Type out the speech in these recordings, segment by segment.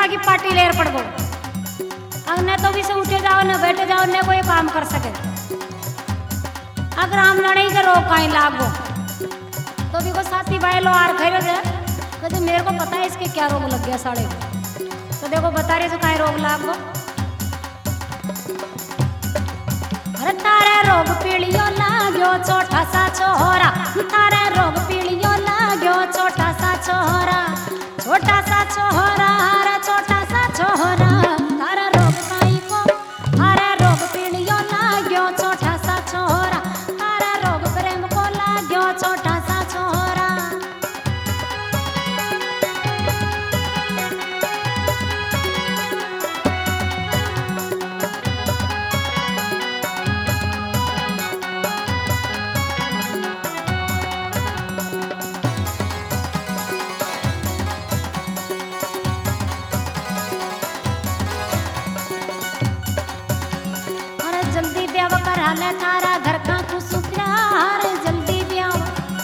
की पार्टी लेर पड़ गो। अब न तो भी से उठे जाओ न बैठे जाओ न कोई काम कर सके। अगर हम लड़ाई के रोग कहीं लागो तो भी को साथी भाई लो आर खैरो दे तो मेरे को पता है इसके क्या रोग लग गया साड़े को। तो देखो बता रहे तो कहीं रोग लागो। अरे तारे रोग पीड़ियों लाग्यो छोटा सा छोरा, तारे रोग पीड़ियों लाग्यो छोटा सा छोरा, छोटा सा छोरा, अरे छोटा सा छोरा, तारा रोग काई को, अरे रोग पीड़ियों लाग्यो छोटा सा छोरा, तारा रोग प्रेम को लाग्यो छोटा सा छोरा। जल्दी ब्याह करा ले तारा घर का खुश प्यार, जल्दी ब्याह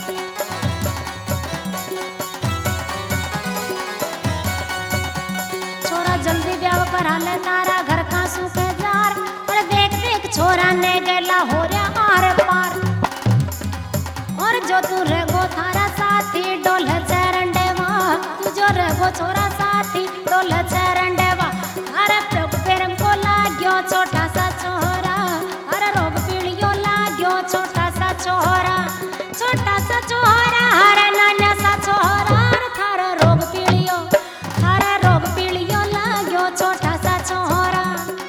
छोरा, जल्दी ब्याह करा ले तारा घर का सुख जार। और देख देख छोरा ने गला हो रहा आर पार, और जो तू रहो थारा साथी डोल चरण देवा, तू जो रहो छोरा साथी डोल चरण देवा। अरे प्रभु प्रेम को लाग्यो छोटा सा छोरा, छोटा सा छोरा, छोटा सा छोरा, हरे नाना सा छोरा, थारा रोग पीड़ियो, थारा रोग पीड़ियो लाग्यो छोटा सा छोरा।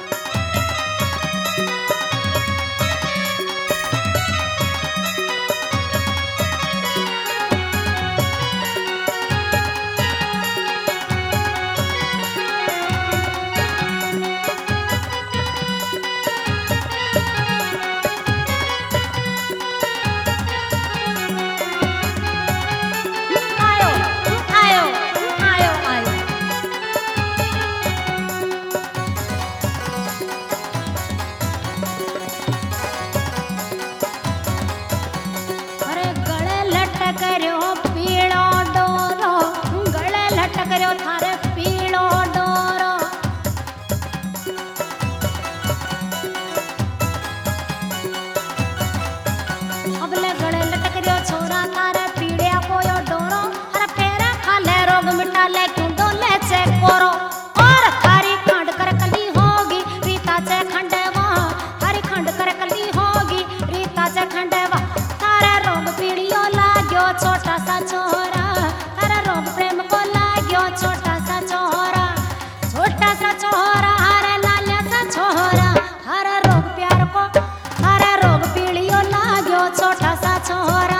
छोटा सा छोरा, हरा रोग प्रेम को लाग्यो छोटा सा छोरा, छोटा सा छोरा, हरा लालिया सा छोरा, हरा रोग प्यार को, हरा रोग पीड़ियो लाग्यो छोटा सा छोरा।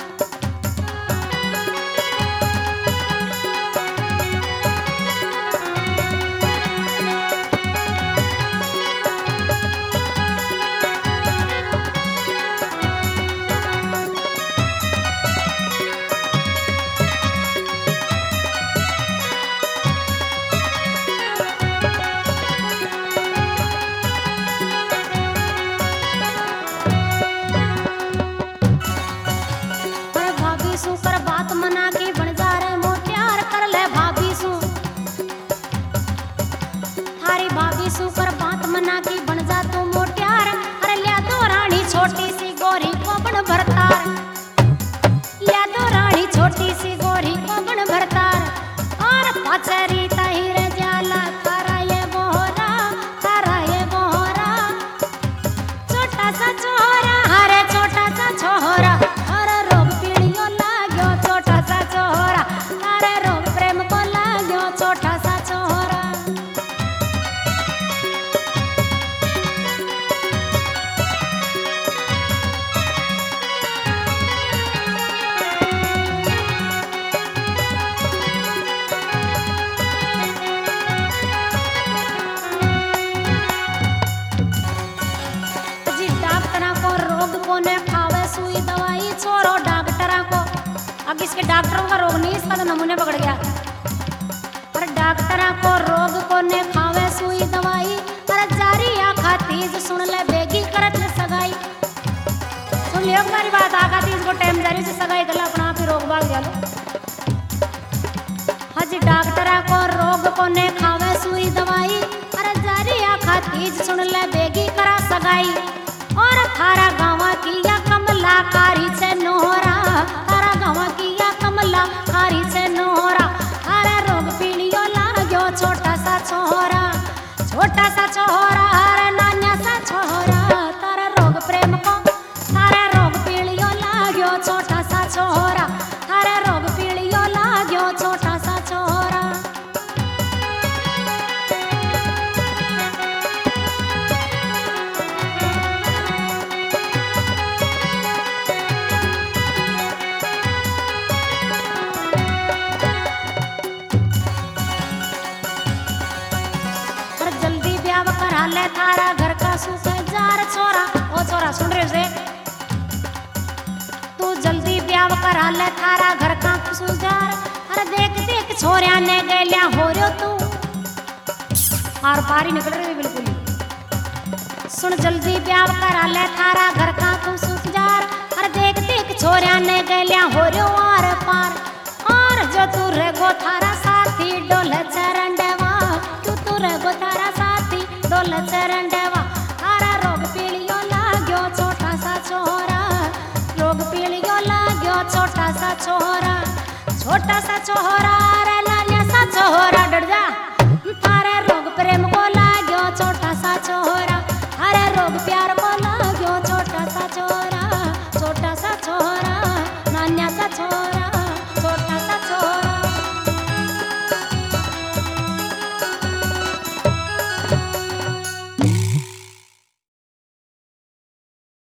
सुकर बात मना की बन जा तू मोट्यार, अरे लिया दो रानी छोटी सी गोरी को बन भरतार, लिया दो रानी छोटी सी गोरी को बन भरतार। और पाचरी तहिर जाला तारा ये बोहरा, तारा ये बोहरा, छोटा सा छोरा, अरे छोटा सा छोरा, अरे रोग पीड़ियो लाग्यो छोटा सा छोरा, अरे रोग प्रेम को लाग्यो छोटा सा छोरा। अब इसके डॉक्टरों का रोग नहीं, इसका तो नमूने पकड़ गया। पर डॉक्टरों को रोग को ने खावे सुई दवाई, पर जारी आखा तीज सुन ले बेगी करत ले सगाई। सुन लियो हमारी बात, आखा तीज को टाइम जारी से सगाई गला अपना आप ही रोग भाग जालो। हज डॉक्टर थारा को रोग को ने खावे सुई दवाई अरे जारिया खातीज सुन ले बेगी करा सगाई और थारा गाँव की या कमला कारी से नोहरा थारा गाँव की या कमला कारी से नोहरा थारा रोग पीड़ियो लाग्यो छोटा सा छोरा अरे नान्या सा छोरा तारा रोग प्रेम को तारा रोग पीड़ियो लाग्यो छोटा सा छोरा तारा रोग पीड़ियो लाग्यो छोटा सा छोरा ले थारा घर का सुख जार छोरा ओ छोरा सुन रहे से तू जल्दी ब्याह करा ले थारा घर का सुजार अरे देख देख छोरिया ने गैलिया हो रयो तू और पारी निकल रही बिल्कुल सुन जल्दी ब्याह करा ले थारा घर का तू सुजार अरे देख देख छोरिया ने गैलिया हो रयो आर पार और जो तू रेगो थारा साथी डोल चरण देवा तू रेगो थारा साथी डोल चरण देवा थारा रोग पीड़ियो लाग्यो छोटा सा छोरा रोग पीड़ियो लाग्यो छोटा सा छोरा रे नान्या सा छोरा डर जा।